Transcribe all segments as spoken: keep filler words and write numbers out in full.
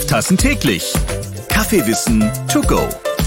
Tassen täglich. Kaffeewissen to go.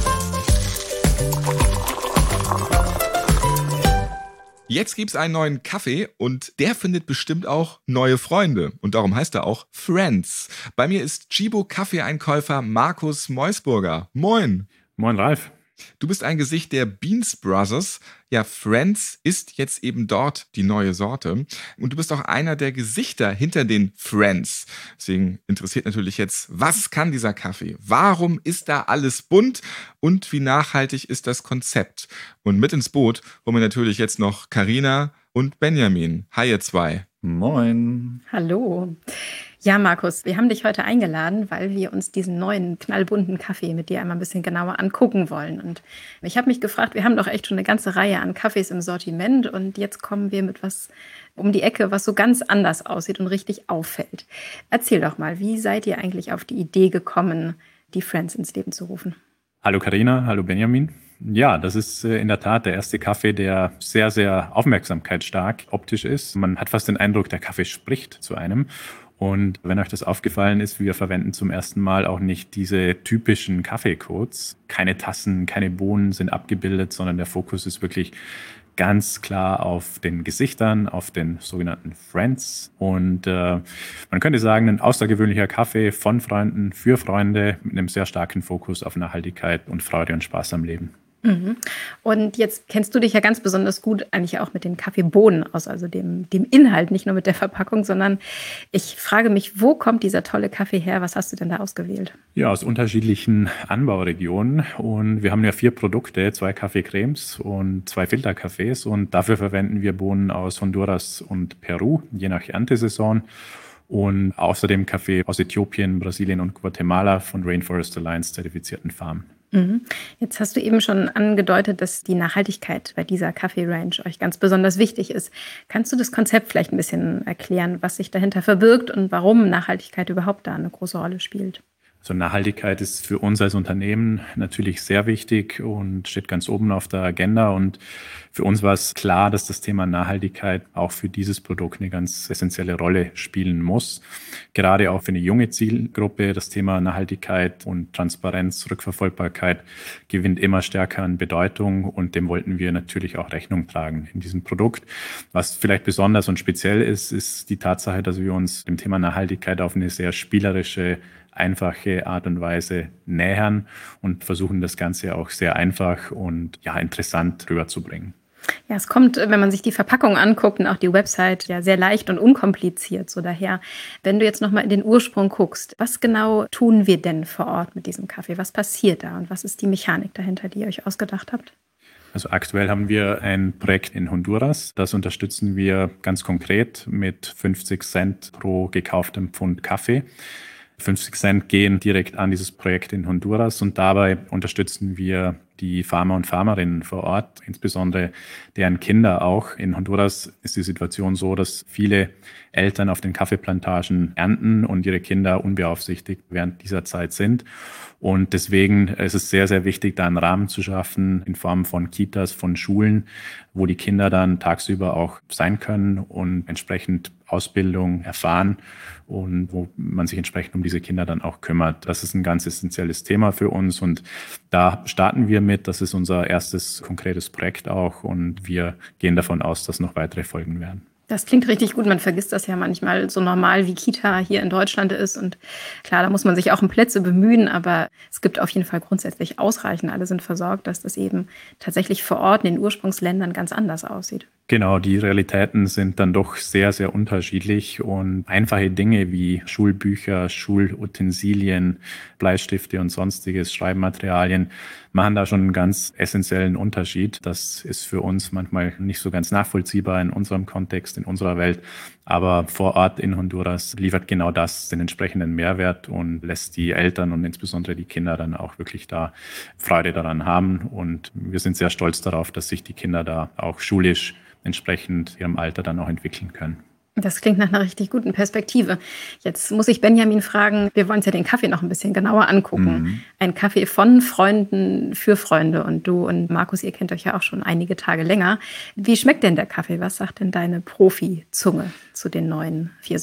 Jetzt gibt's einen neuen Kaffee und der findet bestimmt auch neue Freunde. Und darum heißt er auch Friends. Bei mir ist Tchibo Kaffeeeinkäufer Markus Meusburger. Moin. Moin, Ralf. Du bist ein Gesicht der Beans Brothers. Ja, Friends ist jetzt eben dort die neue Sorte. Und du bist auch einer der Gesichter hinter den Friends. Deswegen interessiert natürlich jetzt, was kann dieser Kaffee? Warum ist da alles bunt? Und wie nachhaltig ist das Konzept? Und mit ins Boot holen wir natürlich jetzt noch Carina und Benjamin. Hi, ihr zwei. Moin. Hallo. Ja, Markus, wir haben dich heute eingeladen, weil wir uns diesen neuen knallbunten Kaffee mit dir einmal ein bisschen genauer angucken wollen. Und ich habe mich gefragt, wir haben doch echt schon eine ganze Reihe an Kaffees im Sortiment und jetzt kommen wir mit was um die Ecke, was so ganz anders aussieht und richtig auffällt. Erzähl doch mal, wie seid ihr eigentlich auf die Idee gekommen, die Friends ins Leben zu rufen? Hallo Carina, hallo Benjamin. Ja, das ist in der Tat der erste Kaffee, der sehr, sehr aufmerksamkeitsstark optisch ist. Man hat fast den Eindruck, der Kaffee spricht zu einem. Und wenn euch das aufgefallen ist, wir verwenden zum ersten Mal auch nicht diese typischen Kaffeecodes. Keine Tassen, keine Bohnen sind abgebildet, sondern der Fokus ist wirklich ganz klar auf den Gesichtern, auf den sogenannten Friends. Und äh, man könnte sagen, ein außergewöhnlicher Kaffee von Freunden für Freunde mit einem sehr starken Fokus auf Nachhaltigkeit und Freude und Spaß am Leben. Mhm. Und jetzt kennst du dich ja ganz besonders gut eigentlich auch mit den Kaffeebohnen aus, also dem, dem Inhalt, nicht nur mit der Verpackung, sondern ich frage mich, wo kommt dieser tolle Kaffee her? Was hast du denn da ausgewählt? Ja, aus unterschiedlichen Anbauregionen und wir haben ja vier Produkte, zwei Kaffeecremes und zwei Filterkaffees und dafür verwenden wir Bohnen aus Honduras und Peru, je nach Erntesaison. Und außerdem Kaffee aus Äthiopien, Brasilien und Guatemala von Rainforest Alliance zertifizierten Farmen. Jetzt hast du eben schon angedeutet, dass die Nachhaltigkeit bei dieser Kaffee-Range euch ganz besonders wichtig ist. Kannst du das Konzept vielleicht ein bisschen erklären, was sich dahinter verbirgt und warum Nachhaltigkeit überhaupt da eine große Rolle spielt? Also Nachhaltigkeit ist für uns als Unternehmen natürlich sehr wichtig und steht ganz oben auf der Agenda. Und für uns war es klar, dass das Thema Nachhaltigkeit auch für dieses Produkt eine ganz essentielle Rolle spielen muss. Gerade auch für eine junge Zielgruppe. Das Thema Nachhaltigkeit und Transparenz, Rückverfolgbarkeit gewinnt immer stärker an Bedeutung. Und dem wollten wir natürlich auch Rechnung tragen in diesem Produkt. Was vielleicht besonders und speziell ist, ist die Tatsache, dass wir uns dem Thema Nachhaltigkeit auf eine sehr spielerische, einfache Art und Weise nähern und versuchen das Ganze auch sehr einfach und ja interessant rüberzubringen. Ja, es kommt, wenn man sich die Verpackung anguckt und auch die Website, ja sehr leicht und unkompliziert. So daher, wenn du jetzt nochmal in den Ursprung guckst, was genau tun wir denn vor Ort mit diesem Kaffee? Was passiert da und was ist die Mechanik dahinter, die ihr euch ausgedacht habt? Also aktuell haben wir ein Projekt in Honduras. Das unterstützen wir ganz konkret mit fünfzig Cent pro gekauftem Pfund Kaffee. fünfzig Cent gehen direkt an dieses Projekt in Honduras und dabei unterstützen wir die Farmer und Farmerinnen vor Ort, insbesondere deren Kinder auch. In Honduras ist die Situation so, dass viele Eltern auf den Kaffeeplantagen ernten und ihre Kinder unbeaufsichtigt während dieser Zeit sind. Und deswegen ist es sehr, sehr wichtig, da einen Rahmen zu schaffen in Form von Kitas, von Schulen, wo die Kinder dann tagsüber auch sein können und entsprechend Ausbildung erfahren und wo man sich entsprechend um diese Kinder dann auch kümmert. Das ist ein ganz essentielles Thema für uns und da starten wir mit. Das ist unser erstes konkretes Projekt auch und wir gehen davon aus, dass noch weitere folgen werden. Das klingt richtig gut. Man vergisst das ja manchmal, so normal wie Kita hier in Deutschland ist. Und klar, da muss man sich auch um Plätze bemühen, aber es gibt auf jeden Fall grundsätzlich ausreichend. Alle sind versorgt, dass das eben tatsächlich vor Ort in den Ursprungsländern ganz anders aussieht. Genau, die Realitäten sind dann doch sehr, sehr unterschiedlich und einfache Dinge wie Schulbücher, Schulutensilien, Bleistifte und sonstiges, Schreibmaterialien machen da schon einen ganz essentiellen Unterschied. Das ist für uns manchmal nicht so ganz nachvollziehbar in unserem Kontext, in unserer Welt. Aber vor Ort in Honduras liefert genau das den entsprechenden Mehrwert und lässt die Eltern und insbesondere die Kinder dann auch wirklich da Freude daran haben. Und wir sind sehr stolz darauf, dass sich die Kinder da auch schulisch entsprechend ihrem Alter dann auch entwickeln können. Das klingt nach einer richtig guten Perspektive. Jetzt muss ich Benjamin fragen, wir wollen uns ja den Kaffee noch ein bisschen genauer angucken. Mhm. Ein Kaffee von Freunden für Freunde. Und du und Markus, ihr kennt euch ja auch schon einige Tage länger. Wie schmeckt denn der Kaffee? Was sagt denn deine Profi-Zunge zu den neuen vier Sorten?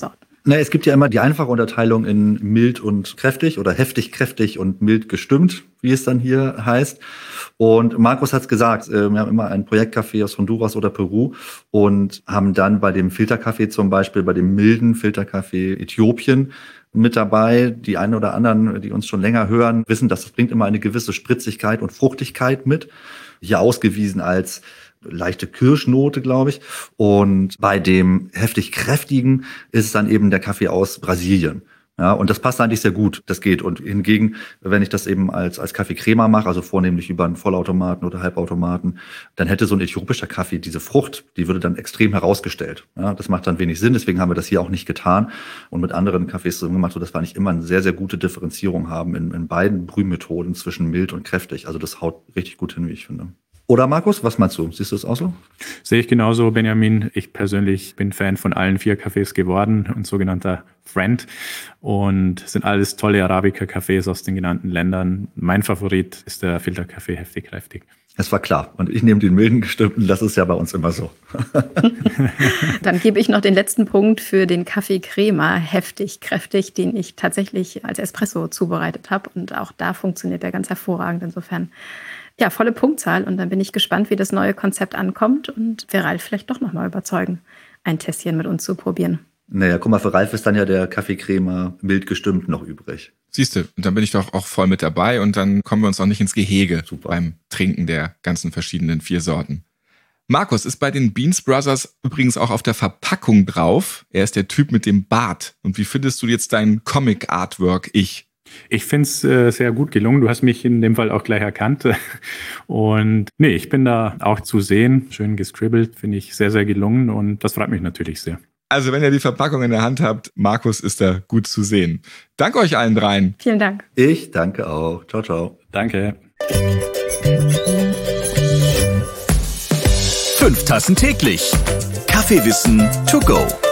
Na, es gibt ja immer die einfache Unterteilung in mild und kräftig oder heftig kräftig und mild gestimmt, wie es dann hier heißt. Und Markus hat es gesagt, wir haben immer einen Projektkaffee aus Honduras oder Peru und haben dann bei dem Filterkaffee zum Beispiel, bei dem milden Filterkaffee Äthiopien mit dabei. Die einen oder anderen, die uns schon länger hören, wissen, dass das bringt immer eine gewisse Spritzigkeit und Fruchtigkeit mit. Hier ausgewiesen als leichte Kirschnote, glaube ich. Und bei dem heftig kräftigen ist es dann eben der Kaffee aus Brasilien. Ja, und das passt eigentlich sehr gut. Das geht. Und hingegen, wenn ich das eben als, als Kaffeecrema mache, also vornehmlich über einen Vollautomaten oder Halbautomaten, dann hätte so ein äthiopischer Kaffee diese Frucht, die würde dann extrem herausgestellt. Ja, das macht dann wenig Sinn. Deswegen haben wir das hier auch nicht getan und mit anderen Kaffees so gemacht, sodass wir eigentlich immer eine sehr, sehr gute Differenzierung haben in, in beiden Brühmethoden zwischen mild und kräftig. Also das haut richtig gut hin, wie ich finde. Oder Markus, was meinst du? Siehst du das auch so? Sehe ich genauso, Benjamin. Ich persönlich bin Fan von allen vier Cafés geworden und sogenannter Friend. Und sind alles tolle Arabica-Cafés aus den genannten Ländern. Mein Favorit ist der Filterkaffee heftig kräftig. Es war klar. Und ich nehme den milden gestimmten, das ist ja bei uns immer so. Dann gebe ich noch den letzten Punkt für den Kaffee Crema, heftig, kräftig, den ich tatsächlich als Espresso zubereitet habe. Und auch da funktioniert der ganz hervorragend. Insofern, ja, volle Punktzahl. Und dann bin ich gespannt, wie das neue Konzept ankommt und wir Ralf vielleicht doch nochmal überzeugen, ein Tässchen mit uns zu probieren. Naja, guck mal, für Ralf ist dann ja der Kaffeecrema mild gestimmt noch übrig. Siehst du, und dann bin ich doch auch voll mit dabei und dann kommen wir uns auch nicht ins Gehege Super. beim Trinken der ganzen verschiedenen vier Sorten. Markus ist bei den Beans Brothers übrigens auch auf der Verpackung drauf. Er ist der Typ mit dem Bart. Und wie findest du jetzt dein Comic-Artwork Ich? Ich finde es äh, sehr gut gelungen. Du hast mich in dem Fall auch gleich erkannt. Und nee, ich bin da auch zu sehen. Schön gescribbelt, finde ich sehr, sehr gelungen. Und das freut mich natürlich sehr. Also wenn ihr die Verpackung in der Hand habt, Markus ist da gut zu sehen. Danke euch allen dreien. Vielen Dank. Ich danke auch. Ciao, ciao. Danke. Fünf Tassen täglich. Kaffeewissen to go.